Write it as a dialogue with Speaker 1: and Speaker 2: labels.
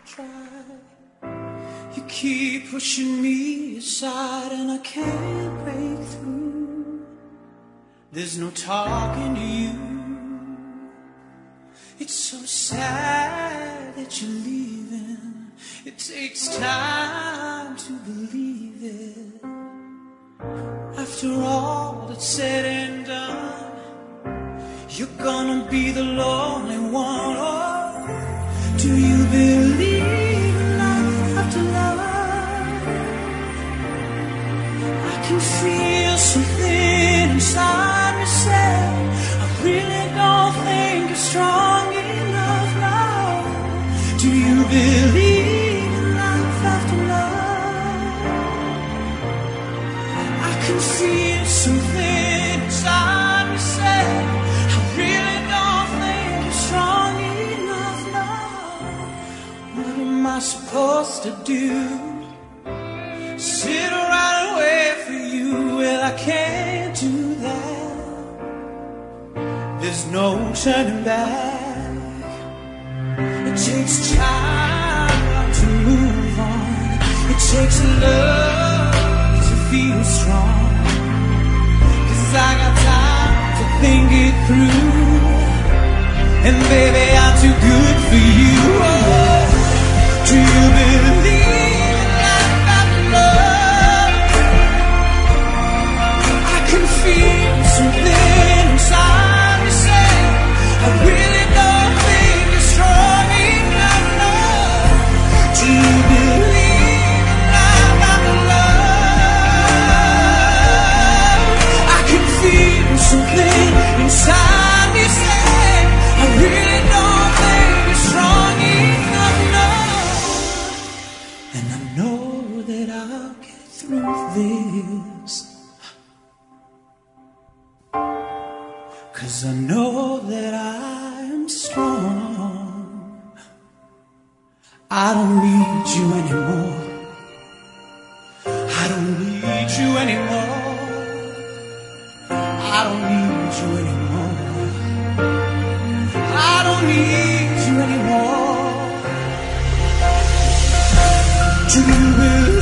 Speaker 1: try. You keep pushing me aside and I can't break through. There's no talking to you. It's so sad that you're leaving. It takes time to believe it. After all that's said and done, you're gonna be the lonely one. Oh, do you believe in life after love? I can feel something inside me say, I really don't think you're strong enough now. Do you believe in life after love? I can feel something inside me say, I really don't think you're strong enough now. What am I supposed to do? Sit around and wait for you? Well, I can't do that. There's no turning back. It takes time to move on. It takes love to feel strong. 'Cause I got time to think it through. And baby, I'm too good for you. Oh, do you believe in life after love? I can feel something inside me say, I really don't think you're strong enough now. Do you believe in life after love? I can feel something inside me say, I really don't think you're strong enough now. And I know that I'll get through this, 'cause I know that I am strong. I don't need you anymore. I don't need you anymore. I don't need you anymore. I don't need you anymore. Do you believe